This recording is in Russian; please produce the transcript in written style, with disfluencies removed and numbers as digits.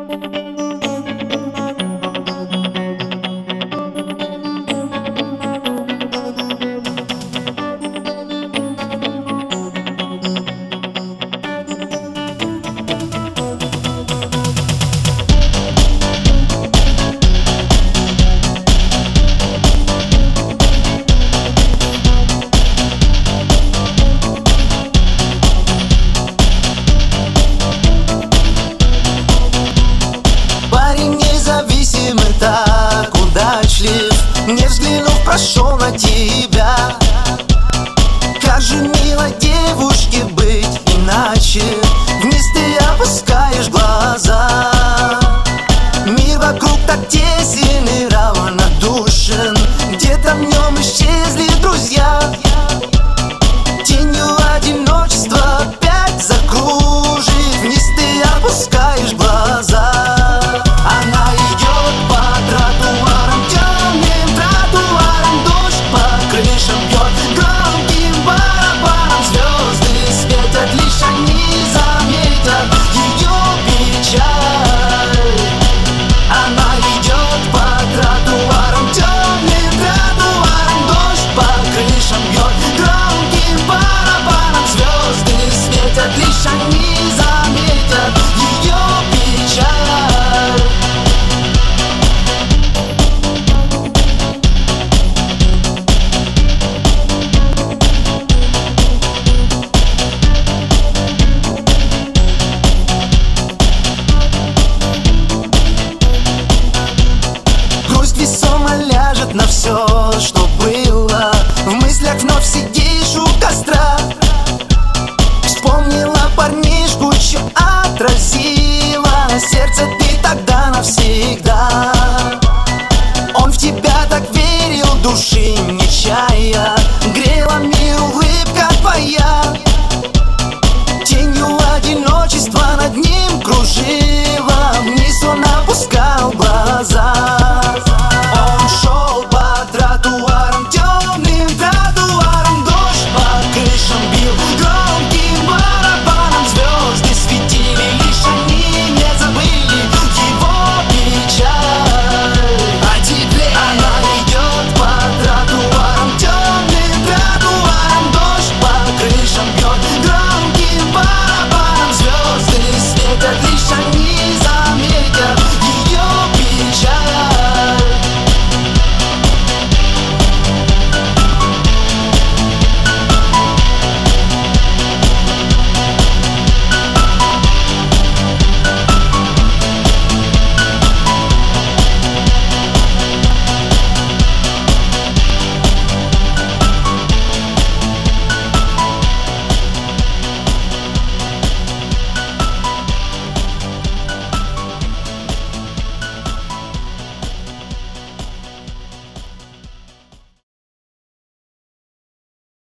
Парень независимый, так удачлив, не взглянув, прошел на тебя. Как же мило девушке быть иначе, вниз ты опускаешь глаза. Мир вокруг так тесен и равнодушен, где-то в нем исчезли друзья. Тенью одиночества опять закружит, вниз ты опускаешь глаза. Она идет по тротуарам, темным тротуарам, дождь по крышам бьет громким барабаном. Звезды светят, лишь они заметят ее печаль. Она идет по тротуарам, темным тротуарам, дождь по крышам бьет громким барабаном. Звезды светят, лишь они заметят ее печаль. Грусть весомо ляжет на все, что было. В мыслях вновь сидишь у костра. Вспомнила парнишку, чье отразила на сердце ты тогда навсегда. Он в тебя так верил, души